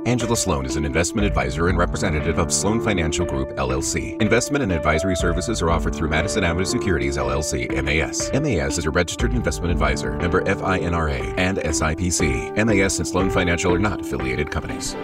Angela Sloan is an investment advisor and representative of Sloan Financial Group, LLC. Investment and advisory services are offered through Madison Avenue Securities, LLC, MAS. MAS is a registered investment advisor, member FINRA and SIPC. MAS and Sloan Financial are not affiliated companies.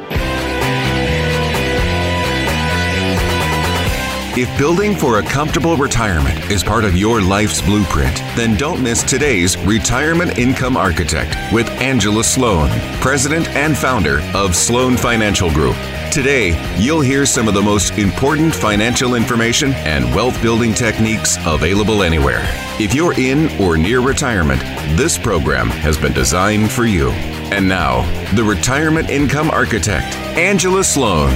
If building for a comfortable retirement is part of your life's blueprint, then don't miss today's Retirement Income Architect with Angela Sloan, president and founder of Sloan Financial Group. Today, you'll hear some of the most important financial information and wealth building techniques available anywhere. If you're in or near retirement, this program has been designed for you. And now, the Retirement Income Architect, Angela Sloan.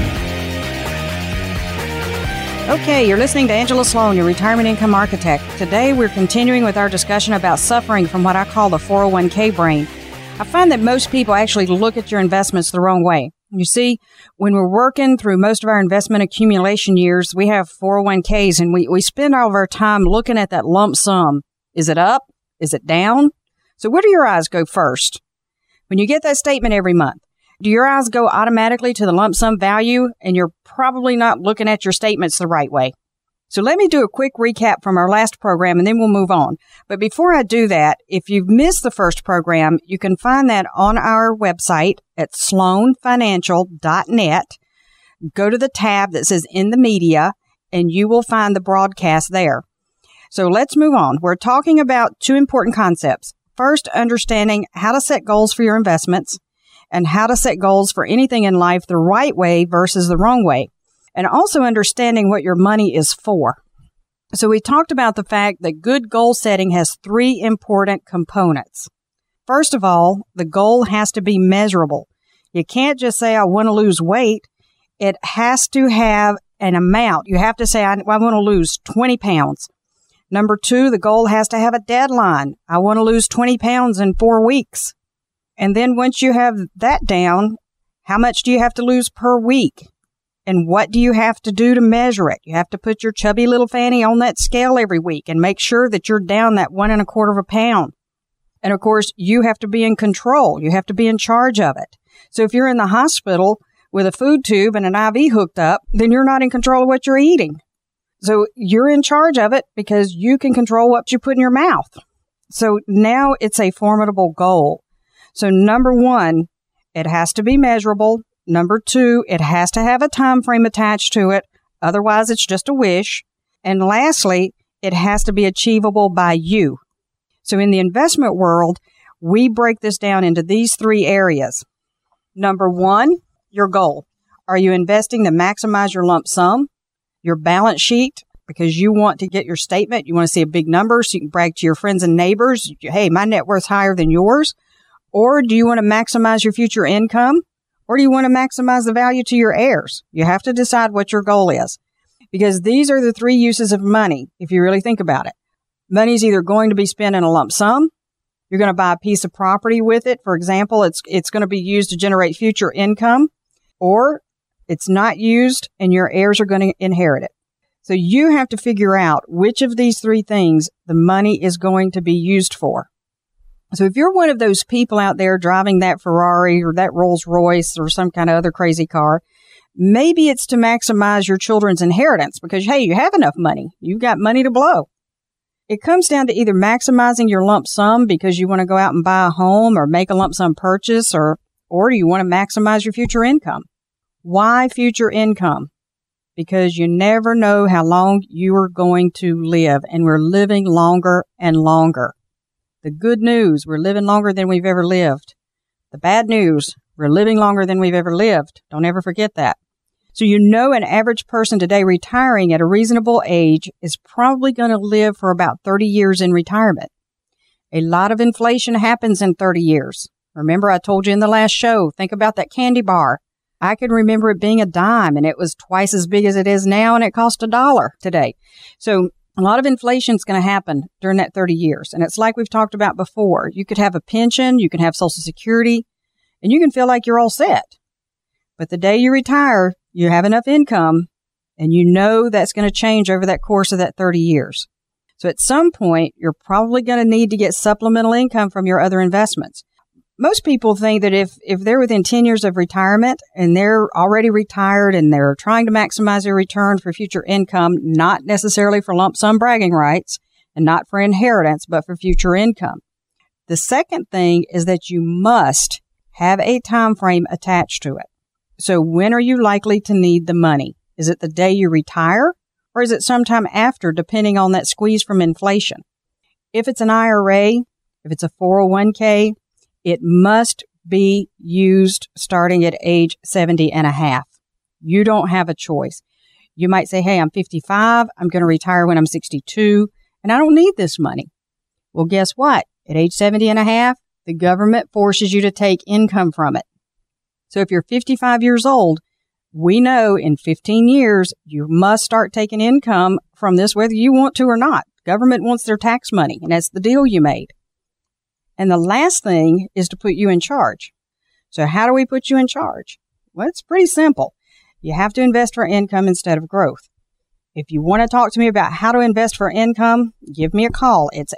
Okay, you're listening to Angela Sloan, your Retirement Income Architect. Today, we're continuing with our discussion about suffering from what I call the 401k brain. I find that most people actually look at your investments the wrong way. You see, when we're working through most of our investment accumulation years, we have 401ks, and we spend all of our time looking at that lump sum. Is it up? Is it down? So where do your eyes go first? When you get that statement every month, do your eyes go automatically to the lump sum value, and you're probably not looking at your statements the right way? So let me do a quick recap from our last program, and then we'll move on. But before I do that, if you've missed the first program, you can find that on our website at sloanfinancial.net. Go to the tab that says In the Media, and you will find the broadcast there. So let's move on. We're talking about two important concepts. First, understanding how to set goals for your investments, and how to set goals for anything in life the right way versus the wrong way, and also understanding what your money is for. So we talked about the fact that good goal setting has three important components. First of all, the goal has to be measurable. You can't just say, I want to lose weight. It has to have an amount. You have to say, I want to lose 20 pounds. Number two, the goal has to have a deadline. I want to lose 20 pounds in 4 weeks. And then once you have that down, how much do you have to lose per week? And what do you have to do to measure it? You have to put your chubby little fanny on that scale every week and make sure that you're down that 1 1/4 pound. And of course, you have to be in control. You have to be in charge of it. So if you're in the hospital with a food tube and an IV hooked up, then you're not in control of what you're eating. So you're in charge of it because you can control what you put in your mouth. So now it's a formidable goal. So number one, it has to be measurable. Number two, it has to have a time frame attached to it. Otherwise, it's just a wish. And lastly, it has to be achievable by you. So in the investment world, we break this down into these three areas. Number one, your goal. Are you investing to maximize your lump sum, your balance sheet, because you want to get your statement? You want to see a big number so you can brag to your friends and neighbors, hey, my net worth's higher than yours. Or do you want to maximize your future income? Or do you want to maximize the value to your heirs? You have to decide what your goal is, because these are the three uses of money, if you really think about it. Money is either going to be spent in a lump sum. You're going to buy a piece of property with it. For example, it's going to be used to generate future income, or it's not used and your heirs are going to inherit it. So you have to figure out which of these three things the money is going to be used for. So if you're one of those people out there driving that Ferrari or that Rolls Royce or some kind of other crazy car, maybe it's to maximize your children's inheritance because, hey, you have enough money. You've got money to blow. It comes down to either maximizing your lump sum because you want to go out and buy a home or make a lump sum purchase, or do you want to maximize your future income? Why future income? Because you never know how long you are going to live, and we're living longer and longer. The good news, we're living longer than we've ever lived. The bad news, we're living longer than we've ever lived. Don't ever forget that. So you know an average person today retiring at a reasonable age is probably going to live for about 30 years in retirement. A lot of inflation happens in 30 years. Remember, I told you in the last show, think about that candy bar. I can remember it being a dime, and it was twice as big as it is now, and it cost $1 today. So a lot of inflation is going to happen during that 30 years. And it's like we've talked about before. You could have a pension, you can have Social Security, and you can feel like you're all set. But the day you retire, you have enough income, and you know that's going to change over that course of that 30 years. So at some point, you're probably going to need to get supplemental income from your other investments. most people think that if they're within 10 years of retirement and they're already retired and they're trying to maximize their return for future income, not necessarily for lump sum bragging rights and not for inheritance, but for future income. The second thing is that you must have a time frame attached to it. So when are you likely to need the money? Is it the day you retire, or is it sometime after, depending on that squeeze from inflation? If it's an IRA, if it's a 401k, it must be used starting at age 70 and a half. You don't have a choice. You might say, hey, I'm 55, I'm going to retire when I'm 62, and I don't need this money. Well, guess what? At age 70 and a half, the government forces you to take income from it. So if you're 55 years old, we know in 15 years, you must start taking income from this, whether you want to or not. Government wants their tax money, and that's the deal you made. And the last thing is to put you in charge. So how do we put you in charge? Well, it's pretty simple. You have to invest for income instead of growth. If you want to talk to me about how to invest for income, give me a call. It's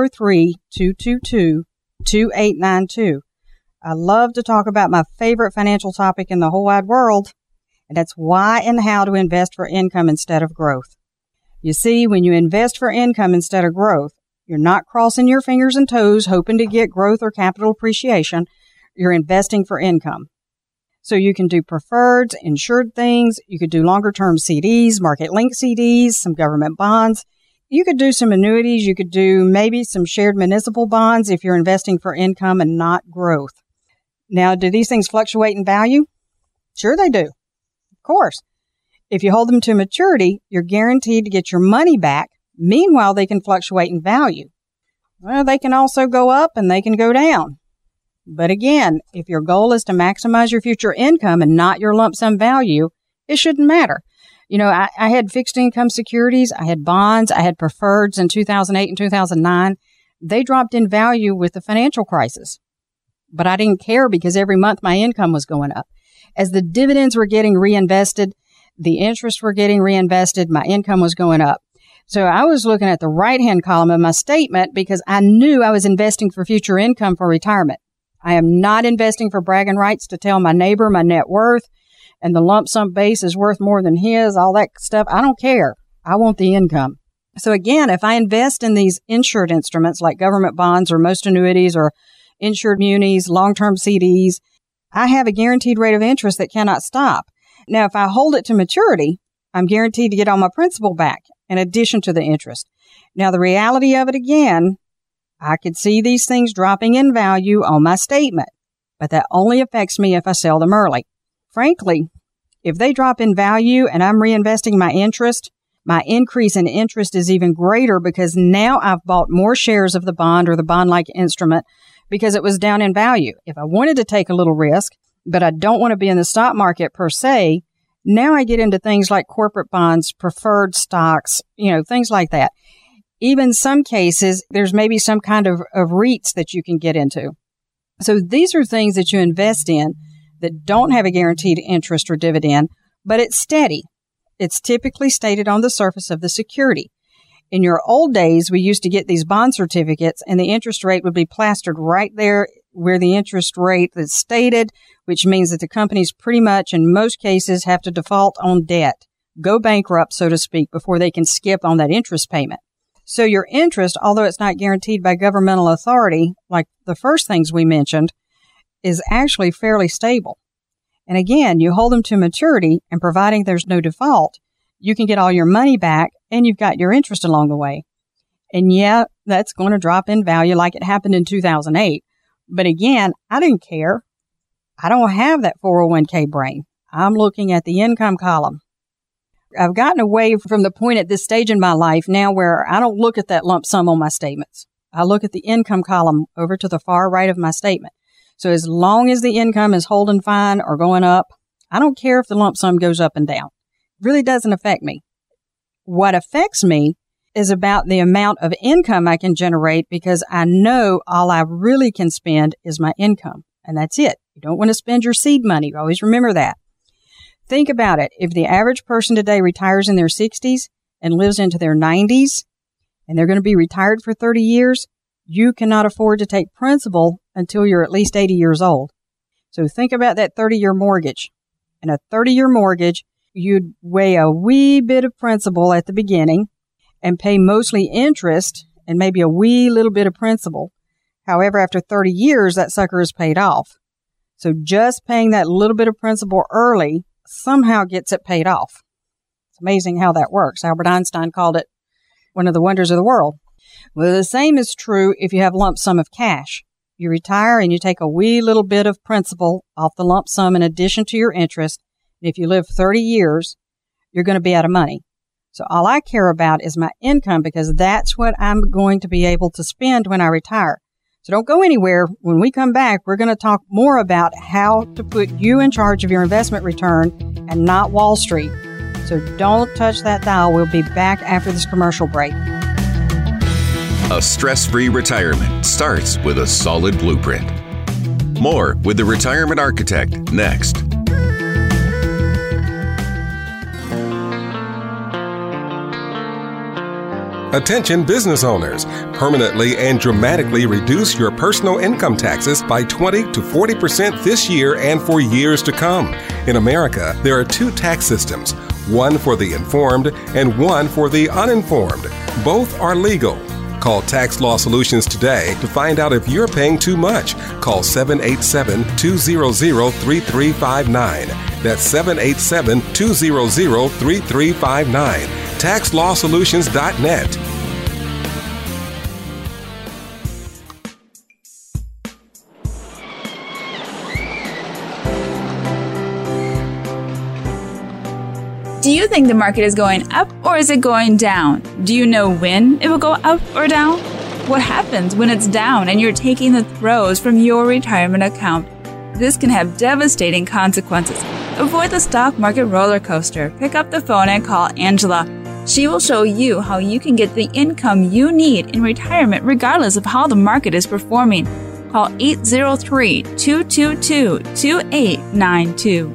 803-222-2892. I love to talk about my favorite financial topic in the whole wide world, and that's why and how to invest for income instead of growth. You see, when you invest for income instead of growth, you're not crossing your fingers and toes hoping to get growth or capital appreciation. You're investing for income. So you can do preferreds, insured things. You could do longer-term CDs, market-linked CDs, some government bonds. You could do some annuities. You could do maybe some shared municipal bonds if you're investing for income and not growth. Now, do these things fluctuate in value? Sure they do. Of course. If you hold them to maturity, you're guaranteed to get your money back. Meanwhile, they can fluctuate in value. Well, they can also go up and they can go down. But again, if your goal is to maximize your future income and not your lump sum value, it shouldn't matter. You know, I had fixed income securities, I had bonds, I had preferreds in 2008 and 2009. They dropped in value with the financial crisis. But I didn't care because every month my income was going up. As the dividends were getting reinvested, the interest were getting reinvested, my income was going up. So I was looking at the right-hand column of my statement because I knew I was investing for future income for retirement. I am not investing for bragging rights to tell my neighbor my net worth and the lump sum base is worth more than his, all that stuff. I don't care. I want the income. So again, if I invest in these insured instruments like government bonds or most annuities or insured munis, long-term CDs, I have a guaranteed rate of interest that cannot stop. Now, if I hold it to maturity, I'm guaranteed to get all my principal back in addition to the interest. Now, the reality of it again, I could see these things dropping in value on my statement, but that only affects me if I sell them early. Frankly, if they drop in value and I'm reinvesting my interest, my increase in interest is even greater because now I've bought more shares of the bond or the bond-like instrument because it was down in value. If I wanted to take a little risk, but I don't want to be in the stock market per se, now I get into things like corporate bonds, preferred stocks, things like that. Even some cases, there's maybe some kind of REITs that you can get into. So these are things that you invest in that don't have a guaranteed interest or dividend, but it's steady. It's typically stated on the surface of the security. In your old days, we used to get these bond certificates and the interest rate would be plastered right there where the interest rate is stated, which means that the companies pretty much in most cases have to default on debt, go bankrupt, so to speak, before they can skip on that interest payment. So your interest, although it's not guaranteed by governmental authority, like the first things we mentioned, is actually fairly stable. And again, you hold them to maturity, and providing there's no default, you can get all your money back, and you've got your interest along the way. And yeah, that's going to drop in value like it happened in 2008. But again, I didn't care. I don't have that 401k brain. I'm looking at the income column. I've gotten away from the point at this stage in my life now where I don't look at that lump sum on my statements. I look at the income column over to the far right of my statement. So as long as the income is holding fine or going up, I don't care if the lump sum goes up and down. It really doesn't affect me. What affects me is about the amount of income I can generate because I know all I really can spend is my income. And that's it. You don't want to spend your seed money. Always remember that. Think about it. If the average person today retires in their 60s and lives into their 90s, and they're going to be retired for 30 years, you cannot afford to take principal until you're at least 80 years old. So think about that 30-year mortgage. In a 30-year mortgage, you'd weigh a wee bit of principal at the beginning and pay mostly interest and maybe a wee little bit of principal. However, after 30 years, that sucker is paid off. So just paying that little bit of principal early somehow gets it paid off. It's amazing how that works. Albert Einstein called it one of the wonders of the world. Well, the same is true if you have a lump sum of cash. You retire and you take a wee little bit of principal off the lump sum in addition to your interest. And if you live 30 years, you're going to be out of money. So all I care about is my income because that's what I'm going to be able to spend when I retire. So don't go anywhere. When we come back, we're going to talk more about how to put you in charge of your investment return and not Wall Street. So don't touch that dial. We'll be back after this commercial break. A stress-free retirement starts with a solid blueprint. More with the Retirement Architect next. Attention business owners, permanently and dramatically reduce your personal income taxes by 20 to 40% this year and for years to come. In America, there are two tax systems, one for the informed and one for the uninformed. Both are legal. Call Tax Law Solutions today to find out if you're paying too much. Call 787-200-3359. That's 787-200-3359. TaxLawSolutions.net. Do you think the market is going up or is it going down? Do you know when it will go up or down? What happens when it's down and you're taking the throws from your retirement account? This can have devastating consequences. Avoid the stock market roller coaster. Pick up the phone and call Angela. She will show you how you can get the income you need in retirement regardless of how the market is performing. Call 803-222-2892.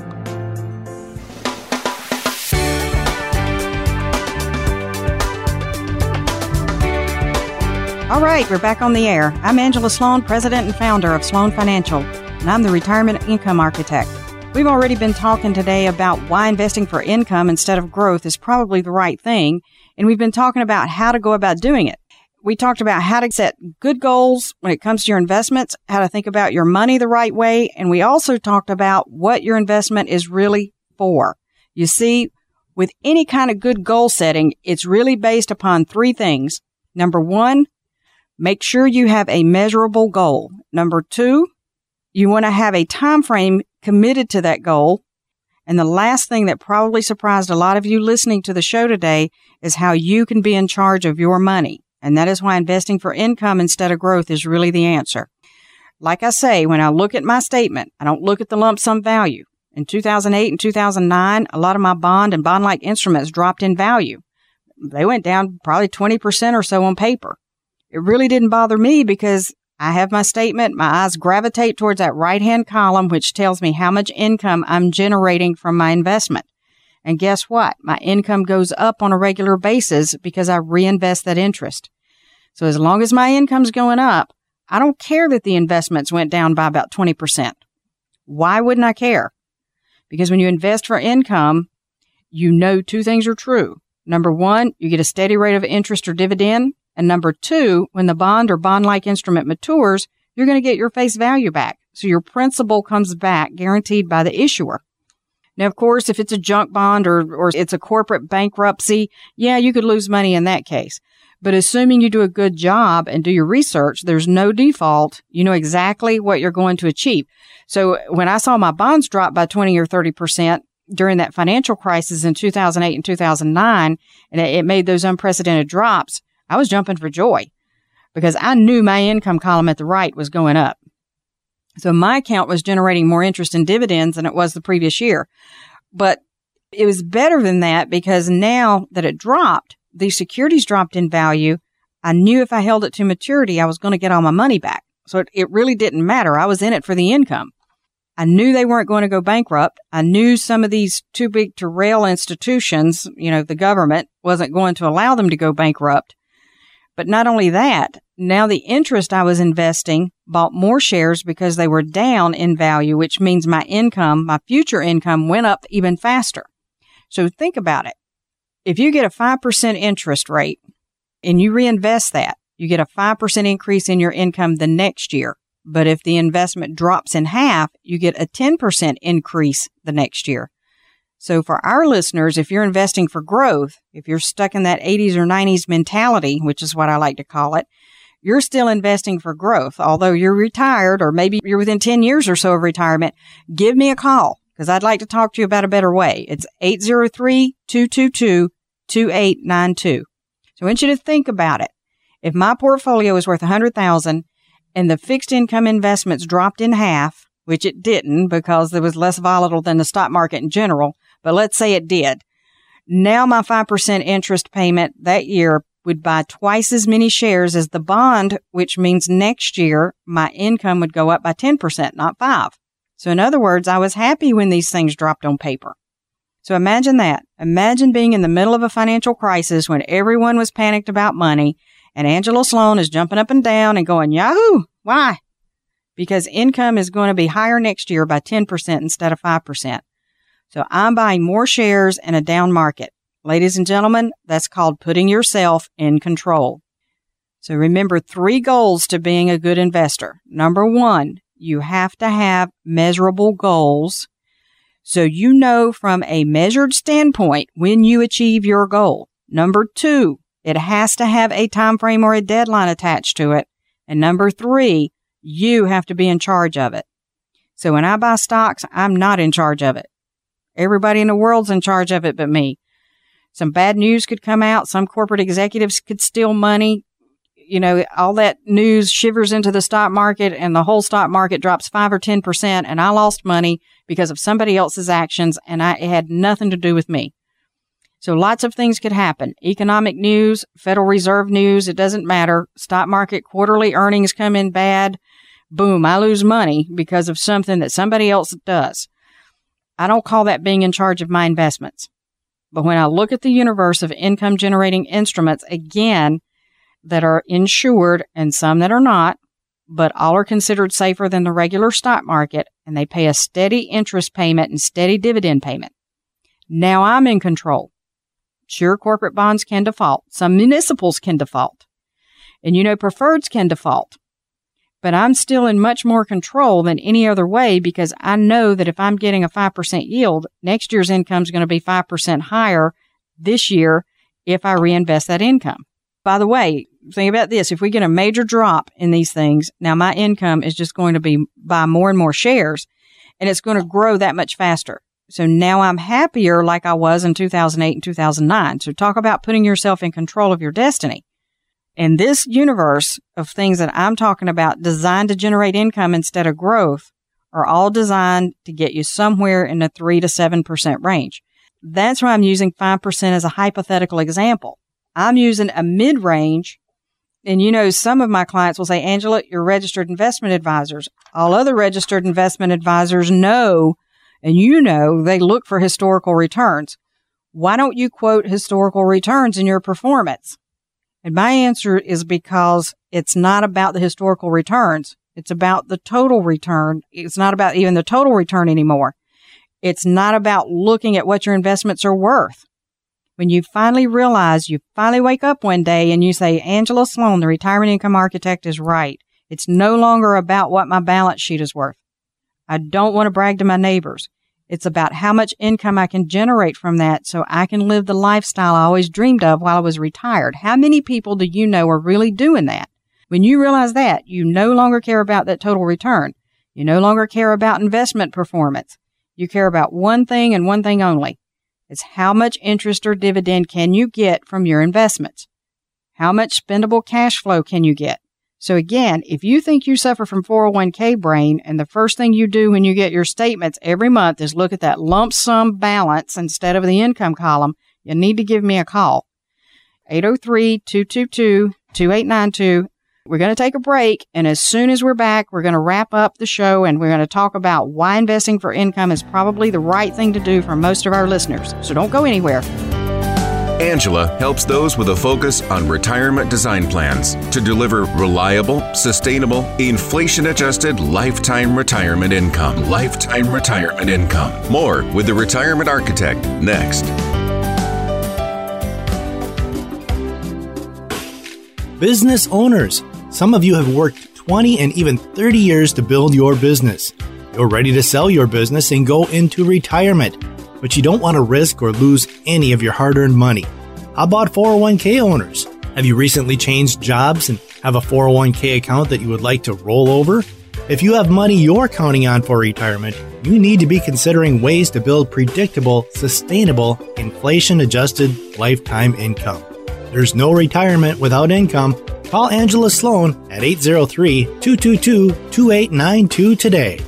All right, we're back on the air. I'm Angela Sloan, president and founder of Sloan Financial, and I'm the Retirement Income Architect. We've already been talking today about why investing for income instead of growth is probably the right thing, and we've been talking about how to go about doing it. We talked about how to set good goals when it comes to your investments, how to think about your money the right way, and we also talked about what your investment is really for. You see, with any kind of good goal setting, it's really based upon three things. Number one, make sure you have a measurable goal. Number two, you want to have a time frame committed to that goal. And the last thing that probably surprised a lot of you listening to the show today is how you can be in charge of your money. And that is why investing for income instead of growth is really the answer. Like I say, when I look at my statement, I don't look at the lump sum value. In 2008 and 2009, a lot of my bond and bond-like instruments dropped in value. They went down probably 20% or so on paper. It really didn't bother me because I have my statement. My eyes gravitate towards that right-hand column, which tells me how much income I'm generating from my investment. And guess what? My income goes up on a regular basis because I reinvest that interest. So as long as my income's going up, I don't care that the investments went down by about 20%. Why wouldn't I care? Because when you invest for income, you know two things are true. Number one, you get a steady rate of interest or dividend. And number two, when the bond or bond-like instrument matures, you're going to get your face value back. So your principal comes back guaranteed by the issuer. Now, of course, if it's a junk bond or it's a corporate bankruptcy, yeah, you could lose money in that case. But assuming you do a good job and do your research, there's no default. You know exactly what you're going to achieve. So when I saw my bonds drop by 20 or 30% during that financial crisis in 2008 and 2009, and it made those unprecedented drops, I was jumping for joy because I knew my income column at the right was going up. So my account was generating more interest and dividends than it was the previous year. But it was better than that because now that it dropped, the securities dropped in value. I knew if I held it to maturity, I was going to get all my money back. So it really didn't matter. I was in it for the income. I knew they weren't going to go bankrupt. I knew some of these too big to rail institutions, the government wasn't going to allow them to go bankrupt. But not only that, Now the interest I was investing bought more shares because they were down in value, which means my income, my future income, went up even faster. So think about it. If you get a 5% interest rate and you reinvest that, you get a 5% increase in your income the next year. But if the investment drops in half, you get a 10% increase the next year. So for our listeners, if you're investing for growth, if you're stuck in that 80s or 90s mentality, which is what I like to call it, you're still investing for growth. Although you're retired or maybe you're within 10 years or so of retirement, give me a call because I'd like to talk to you about a better way. It's 803-222-2892. So I want you to think about it. If my portfolio is worth $100,000 and the fixed income investments dropped in half, which it didn't because it was less volatile than the stock market in general, but let's say it did. Now my 5% interest payment that year would buy twice as many shares as the bond, which means next year my income would go up by 10%, not 5%. So in other words, I was happy when these things dropped on paper. So imagine that. Imagine being in the middle of a financial crisis when everyone was panicked about money and Angela Sloan is jumping up and down and going, Yahoo! Why? Because income is going to be higher next year by 10% instead of 5%. So I'm buying more shares in a down market. Ladies and gentlemen, that's called putting yourself in control. So remember 3 goals to being a good investor. Number 1, you have to have measurable goals so you know from a measured standpoint when you achieve your goal. Number 2, it has to have a time frame or a deadline attached to it. And number 3, you have to be in charge of it. So when I buy stocks, I'm not in charge of it. Everybody in the world's in charge of it but me. Some bad news could come out. Some corporate executives could steal money. You know, all that news shivers into the stock market and the whole stock market drops 5 or 10% and I lost money because of somebody else's actions and it had nothing to do with me. So lots of things could happen. Economic news, Federal Reserve news, it doesn't matter. Stock market quarterly earnings come in bad. Boom, I lose money because of something that somebody else does. I don't call that being in charge of my investments. But when I look at the universe of income generating instruments, again, that are insured and some that are not, but all are considered safer than the regular stock market, and they pay a steady interest payment and steady dividend payment. Now I'm in control. Sure, corporate bonds can default. Some municipals can default. And preferreds can default. But I'm still in much more control than any other way because I know that if I'm getting a 5% yield, next year's income is going to be 5% higher this year if I reinvest that income. By the way, think about this. If we get a major drop in these things, now my income is just going to be buy more and more shares, and it's going to grow that much faster. So now I'm happier like I was in 2008 and 2009. So talk about putting yourself in control of your destiny. And this universe of things that I'm talking about designed to generate income instead of growth are all designed to get you somewhere in the 3 to 7% range. That's why I'm using 5% as a hypothetical example. I'm using a mid-range. And some of my clients will say, Angela, you're registered investment advisors. All other registered investment advisors know, and they look for historical returns. Why don't you quote historical returns in your performance? And my answer is because it's not about the historical returns. It's about the total return. It's not about even the total return anymore. It's not about looking at what your investments are worth. When you finally realize, you finally wake up one day and you say, Angela Sloan, the retirement income architect, is right. It's no longer about what my balance sheet is worth. I don't want to brag to my neighbors. It's about how much income I can generate from that so I can live the lifestyle I always dreamed of while I was retired. How many people do you know are really doing that? When you realize that, you no longer care about that total return. You no longer care about investment performance. You care about one thing and one thing only. It's how much interest or dividend can you get from your investments? How much spendable cash flow can you get? So again, if you think you suffer from 401k brain and the first thing you do when you get your statements every month is look at that lump sum balance instead of the income column, you need to give me a call. 803-222-2892. We're going to take a break, and as soon as we're back, we're going to wrap up the show, and we're going to talk about why investing for income is probably the right thing to do for most of our listeners. So don't go anywhere. Angela helps those with a focus on retirement design plans to deliver reliable, sustainable, inflation-adjusted lifetime retirement income. Lifetime retirement income. More with the Retirement Architect next. Business owners, some of you have worked 20 and even 30 years to build your business. You're ready to sell your business and go into retirement, but you don't want to risk or lose any of your hard-earned money. How about 401k owners? Have you recently changed jobs and have a 401k account that you would like to roll over? If you have money you're counting on for retirement, you need to be considering ways to build predictable, sustainable, inflation-adjusted lifetime income. There's no retirement without income. Call Angela Sloan at 803-222-2892 today.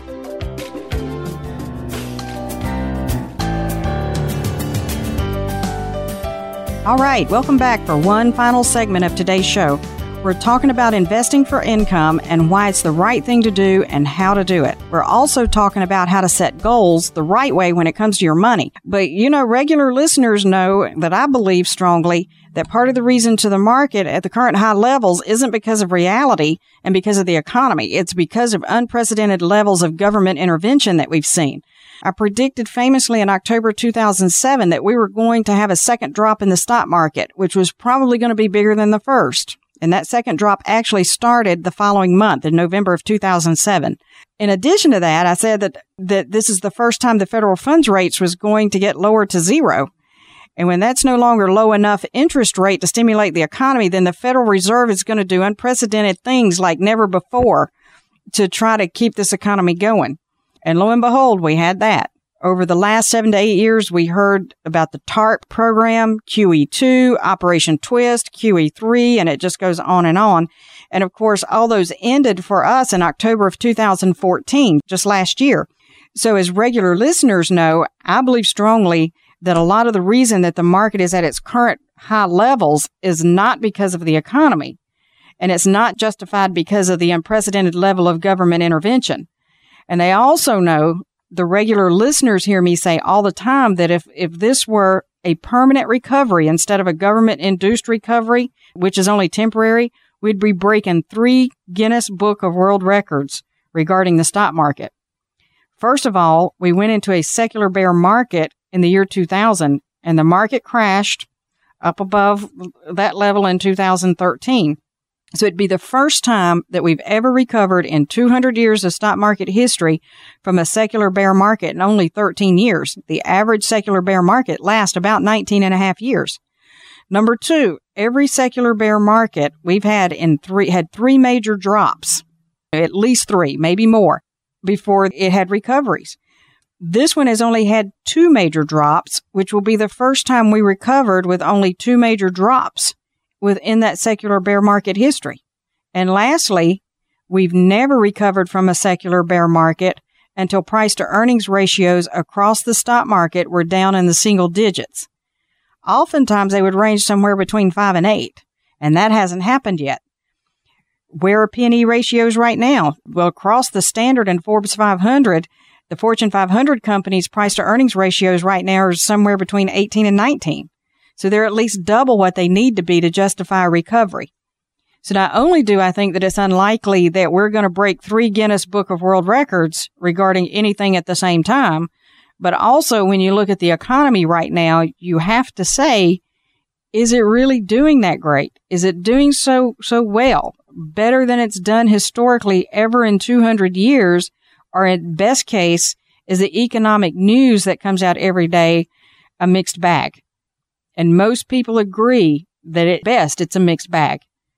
All right, welcome back for one final segment of today's show. We're talking about investing for income and why it's the right thing to do and how to do it. We're also talking about how to set goals the right way when it comes to your money. But, regular listeners know that I believe strongly that part of the reason to the market at the current high levels isn't because of reality and because of the economy. It's because of unprecedented levels of government intervention that we've seen. I predicted famously in October 2007 that we were going to have a second drop in the stock market, which was probably going to be bigger than the first. And that second drop actually started the following month in November of 2007. In addition to that, I said that this is the first time the federal funds rates was going to get lower to zero. And when that's no longer low enough interest rate to stimulate the economy, then the Federal Reserve is going to do unprecedented things like never before to try to keep this economy going. And lo and behold, we had that. Over the last 7 to 8 years, we heard about the TARP program, QE2, Operation Twist, QE3, and it just goes on. And of course, all those ended for us in October of 2014, just last year. So as regular listeners know, I believe strongly that a lot of the reason that the market is at its current high levels is not because of the economy. And it's not justified because of the unprecedented level of government intervention. And they also know, the regular listeners hear me say all the time that if this were a permanent recovery instead of a government-induced recovery, which is only temporary, we'd be breaking 3 Guinness Book of World Records regarding the stock market. First of all, we went into a secular bear market in the year 2000, and the market crashed up above that level in 2013. So it'd be the first time that we've ever recovered in 200 years of stock market history from a secular bear market in only 13 years. The average secular bear market lasts about 19 and a half years. Number 2, every secular bear market we've had had 3 major drops, at least 3, maybe more, before it had recoveries. This one has only had 2 major drops, which will be the first time we recovered with only 2 major drops within that secular bear market history. And lastly, we've never recovered from a secular bear market until price to earnings ratios across the stock market were down in the single digits. Oftentimes they would range somewhere between 5 and 8, and that hasn't happened yet. Where are P&E ratios right now? Well, across the Standard and Forbes 500, the Fortune 500 companies' price to earnings ratios right now are somewhere between 18 and 19. So they're at least double what they need to be to justify a recovery. So not only do I think that it's unlikely that we're going to break 3 Guinness Book of World Records regarding anything at the same time, but also when you look at the economy right now, you have to say, is it really doing that great? Is it doing so well, better than it's done historically ever in 200 years? Or at best case, is the economic news that comes out every day a mixed bag? And most people agree that at best it's a mixed bag.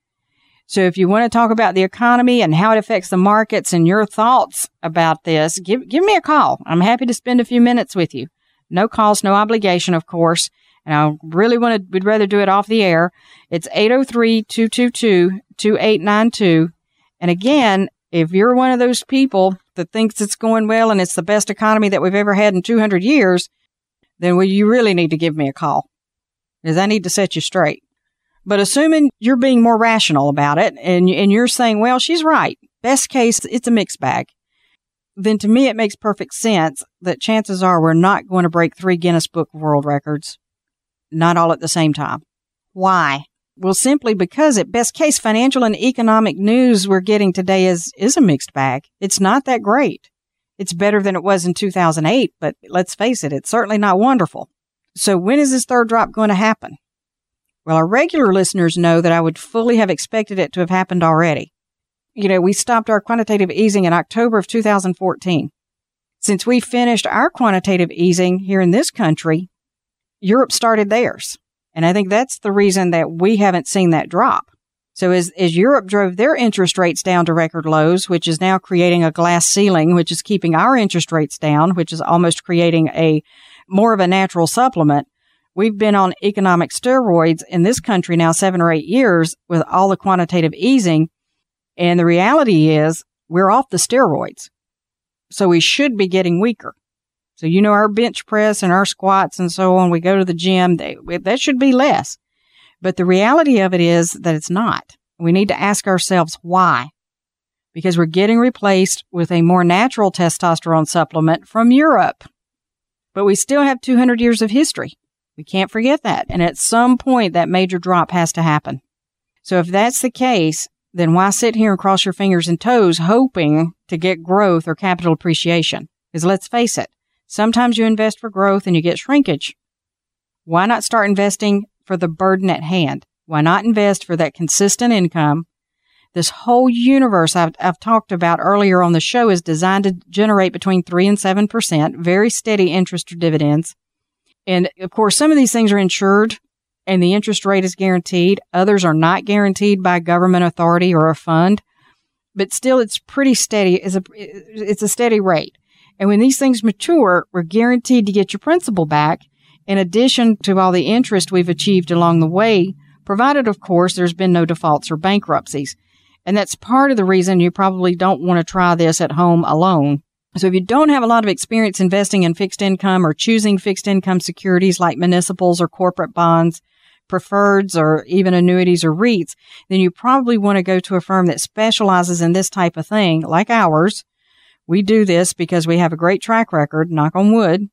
So if you want to talk about the economy and how it affects the markets and your thoughts about this, give me a call. I'm happy to spend a few minutes with you. No cost, no obligation, of course. And we'd rather do it off the air. It's 803-222-2892. And again, if you're one of those people that thinks it's going well and it's the best economy that we've ever had in 200 years, then you really need to give me a call, because I need to set you straight. But assuming you're being more rational about it and you're saying, well, she's right, best case, it's a mixed bag, then to me it makes perfect sense that chances are we're not going to break 3 Guinness Book of World Records. not all at the same time. Why? Well, simply because at best case, financial and economic news we're getting today is a mixed bag. It's not that great. It's better than it was in 2008, but let's face it, it's certainly not wonderful. So when is this third drop going to happen? Well, our regular listeners know that I would fully have expected it to have happened already. We stopped our quantitative easing in October of 2014. Since we finished our quantitative easing here in this country, Europe started theirs. And I think that's the reason that we haven't seen that drop. So as Europe drove their interest rates down to record lows, which is now creating a glass ceiling, which is keeping our interest rates down, which is almost creating more of a natural supplement, we've been on economic steroids in this country now 7 or 8 years with all the quantitative easing. And the reality is we're off the steroids. So we should be getting weaker. So, our bench press and our squats and so on, we go to the gym, that should be less. But the reality of it is that it's not. We need to ask ourselves why. Because we're getting replaced with a more natural testosterone supplement from Europe. But we still have 200 years of history. We can't forget that. And at some point, that major drop has to happen. So if that's the case, then why sit here and cross your fingers and toes hoping to get growth or capital appreciation? Because let's face it, sometimes you invest for growth and you get shrinkage. Why not start investing for the burden at hand? Why not invest for that consistent income? This whole universe I've talked about earlier on the show is designed to generate between 3 and 7%, very steady interest or dividends. And of course, some of these things are insured and the interest rate is guaranteed. Others are not guaranteed by a government authority or a fund, but still it's pretty steady. It's a steady rate. And when these things mature, we're guaranteed to get your principal back in addition to all the interest we've achieved along the way, provided, of course, there's been no defaults or bankruptcies. And that's part of the reason you probably don't want to try this at home alone. So if you don't have a lot of experience investing in fixed income or choosing fixed income securities like municipals or corporate bonds, preferreds, or even annuities or REITs, then you probably want to go to a firm that specializes in this type of thing, like ours. We do this because we have a great track record, knock on wood.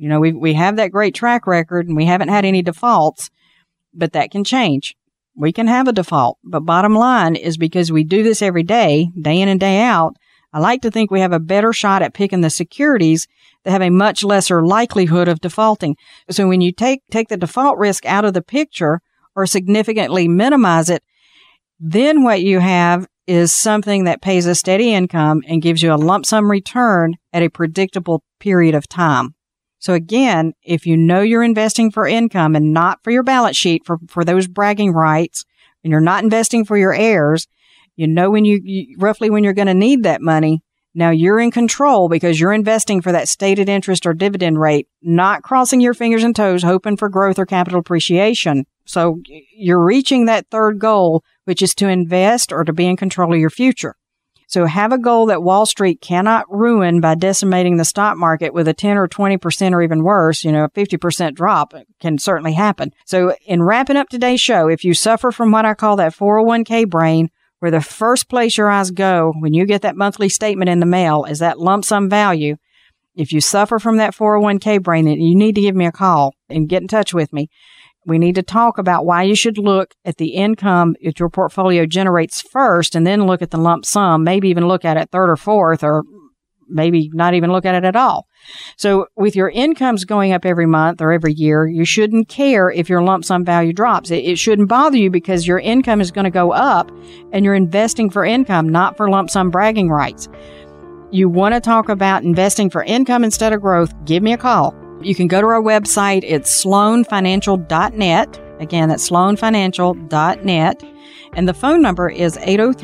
We have that great track record and we haven't had any defaults, but that can change. We can have a default, but bottom line is because we do this every day, day in and day out, I like to think we have a better shot at picking the securities that have a much lesser likelihood of defaulting. So when you take the default risk out of the picture or significantly minimize it, then what you have is something that pays a steady income and gives you a lump sum return at a predictable period of time. So again, if you know you're investing for income and not for your balance sheet, for those bragging rights, and you're not investing for your heirs, when you roughly when you're going to need that money, now you're in control because you're investing for that stated interest or dividend rate, not crossing your fingers and toes, hoping for growth or capital appreciation. So you're reaching that third goal, which is to invest or to be in control of your future. So have a goal that Wall Street cannot ruin by decimating the stock market with a 10 or 20% or even worse, a 50% drop can certainly happen. So in wrapping up today's show, if you suffer from what I call that 401k brain, where the first place your eyes go when you get that monthly statement in the mail is that lump sum value, if you suffer from that 401k brain, then you need to give me a call and get in touch with me. We need to talk about why you should look at the income that your portfolio generates first and then look at the lump sum, maybe even look at it third or fourth, or maybe not even look at it at all. So with your incomes going up every month or every year, you shouldn't care if your lump sum value drops. It shouldn't bother you because your income is going to go up and you're investing for income, not for lump sum bragging rights. You want to talk about investing for income instead of growth, give me a call. You can go to our website. It's sloanfinancial.net. Again, that's sloanfinancial.net. And the phone number is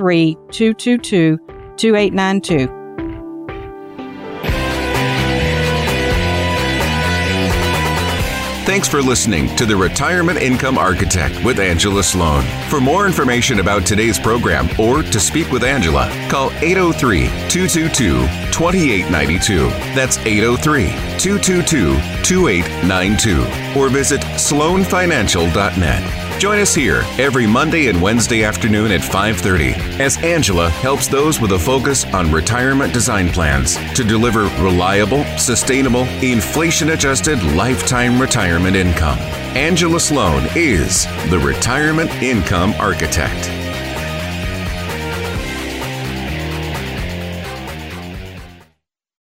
803-222-2892. Thanks for listening to The Retirement Income Architect with Angela Sloan. For more information about today's program or to speak with Angela, call 803-222-2892. That's 803-222-2892. Or visit sloanfinancial.net. Join us here every Monday and Wednesday afternoon at 5:30 as Angela helps those with a focus on retirement design plans to deliver reliable, sustainable, inflation-adjusted lifetime retirement income. Angela Sloan is the Retirement Income Architect.